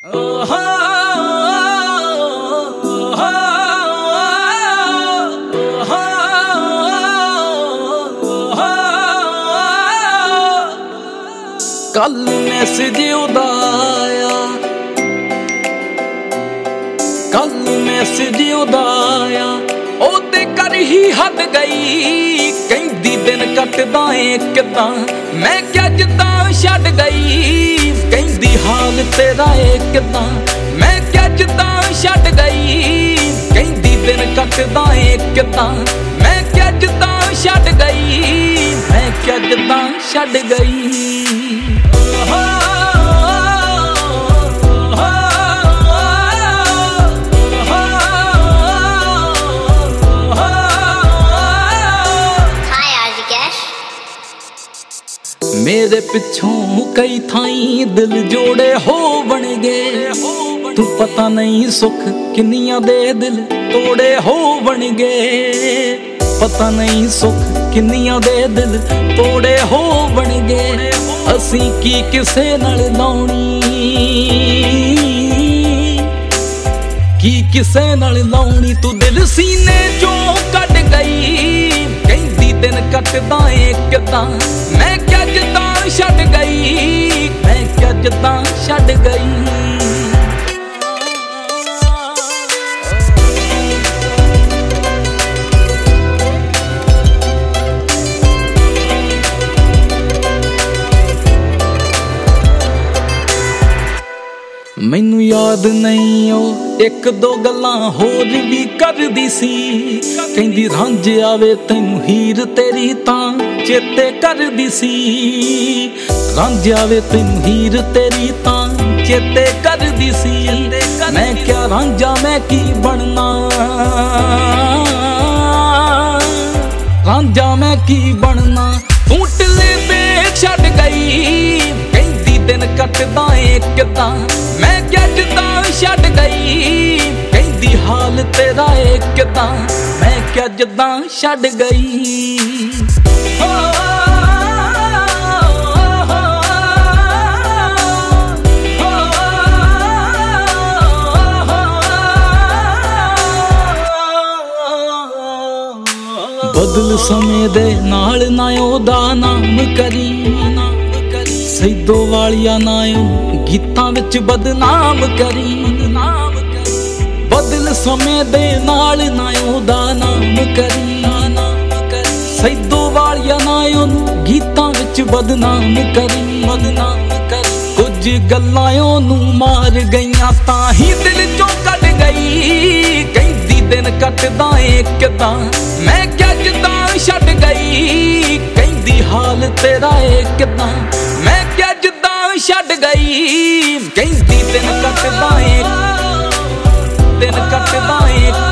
कल मैसेज उदा आया, कल मैसेज उदा आया, ओदे कर ही हद गई। कहंदी दिन कटदा ए किदां, मैं क्या जिद्दां छड्ड गई। कहंदी हाल तेरा ए किदां, मैं क्या जिद्दां छड्ड गई। कहंदी दिन कटदा ए किदां, मैं क्या जिद्दां छड्ड गई। मैं क्या जिद्दां छड्ड गई। मेरे पिछों कई थाई दिल जोड़े हो बन गए। तू पता नहीं सुख किन्नियां दे दिल तोड़े हो बन गए। पता नहीं सुख किन्नियां दे दिल तोड़े हो बन गए। असी की किसे नाल लाउणी, की किसे नाल लाउणी। तू दिल सीने चों कट गई। कहंदी दिन कटदा ए किदां, मैं क्या जिद्दां छड्ड गई। मैं क्या जिद्दां छड्ड गई। मैनू याद नहीं ओ एक दो गल्लां होर भी करदी सी। कहंदी रांझे आवे तैनू हीर तेरी तां चेते करदी सी। रांझे आवे तैनू हीर तेरी तां चेते करदी सी। मैं क्या रांझा मैं की बनना, रांझा मैं की बनना। तू टिले ते छड्ड गई। कहंदी दिन कटदा ए किदां, मैं क्या जिद्दां छड्ड गई। कहंदी हाल तेरा ए किदां, मैं क्या जिद्दां छड्ड गई। बदल समय दे नाल ना ओदा नाम करी। सैदो वालिया ना गीतां विच बदनाम करी। बदल समय दे नाल ना ओदा नाम करी। सैदो वालिया ना गीतां विच बदनाम करी। कुछ गल्लां ओनू मार गईयां तां ही दिल चों कट गई। कहंदी दिन कटदा ए किदां, मैं क्या जिद्दां छड्ड गई। कहंदी हाल तेरा ए किदां, मैं क्या जिद्दां छड्ड गई। कहंदी दिन कटदा ए, दिन कटदा ए